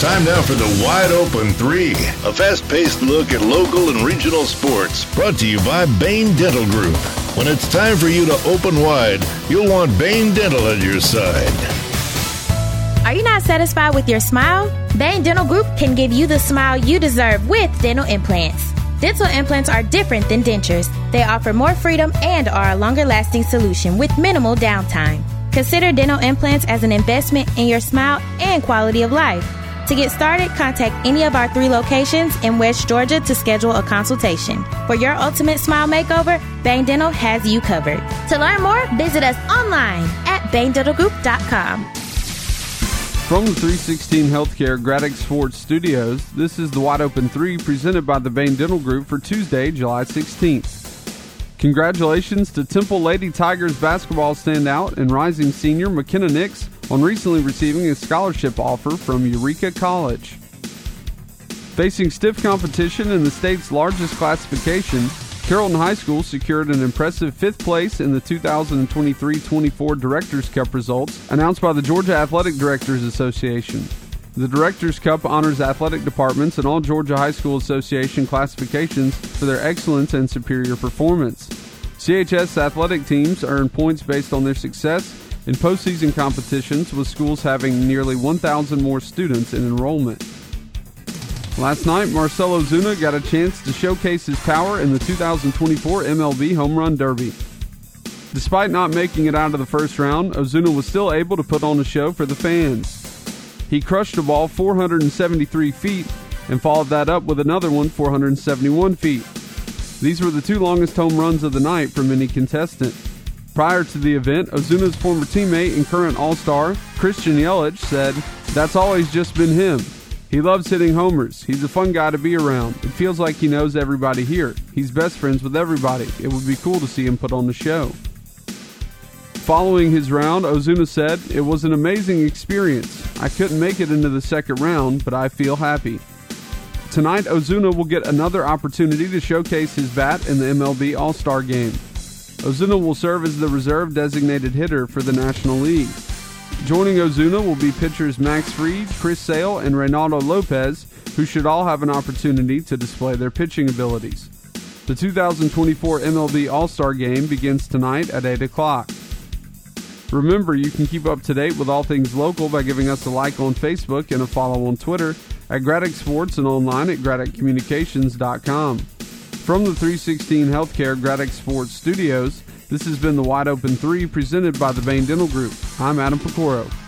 Time now for the Wide Open 3, a fast-paced look at local and regional sports, brought to you by Bain Dental Group. When it's time for you to open wide, you'll want Bain Dental at your side. Are you not satisfied with your smile? Bain Dental Group can give you the smile you deserve with dental implants. Dental implants are different than dentures. They offer more freedom and are a longer-lasting solution with minimal downtime. Consider dental implants as an investment in your smile and quality of life. To get started, contact any of our 3 locations in West Georgia to schedule a consultation. For your ultimate smile makeover, Bain Dental has you covered. To learn more, visit us online at baindentalgroup.com. From the 316 Healthcare Graddick Sports Studios, this is the Wide Open 3 presented by the Bain Dental Group for Tuesday, July 16th. Congratulations to Temple Lady Tigers basketball standout and rising senior McKenna Nix on recently receiving a scholarship offer from Eureka College. Facing stiff competition in the state's largest classification, Carrollton High School secured an impressive 5th place in the 2023-24 Directors' Cup results announced by the Georgia Athletic Directors Association. The Directors' Cup honors athletic departments in all Georgia High School Association classifications for their excellence and superior performance. CHS athletic teams earn points based on their success in postseason competitions, with schools having nearly 1,000 more students in enrollment. Last night, Marcell Ozuna got a chance to showcase his power in the 2024 MLB Home Run Derby. Despite not making it out of the first round, Ozuna was still able to put on a show for the fans. He crushed a ball 473 feet and followed that up with another one 471 feet. These were the 2 longest home runs of the night from any contestant. Prior to the event, Ozuna's former teammate and current All-Star, Christian Yelich, said, "That's always just been him. He loves hitting homers. He's a fun guy to be around. It feels like he knows everybody here. He's best friends with everybody. It would be cool to see him put on the show." Following his round, Ozuna said, "It was an amazing experience. I couldn't make it into the second round, but I feel happy." Tonight, Ozuna will get another opportunity to showcase his bat in the MLB All-Star Game. Ozuna will serve as the reserve designated hitter for the National League. Joining Ozuna will be pitchers Max Fried, Chris Sale, and Reynaldo Lopez, who should all have an opportunity to display their pitching abilities. The 2024 MLB All-Star Game begins tonight at 8 o'clock. Remember, you can keep up to date with all things local by giving us a like on Facebook and a follow on Twitter at Graddick Sports and online at GraddickCommunications.com. From the 316 Healthcare Graddick Sports Studios, this has been the Wide Open 3 presented by the Bain Dental Group. I'm Adam Pecoro.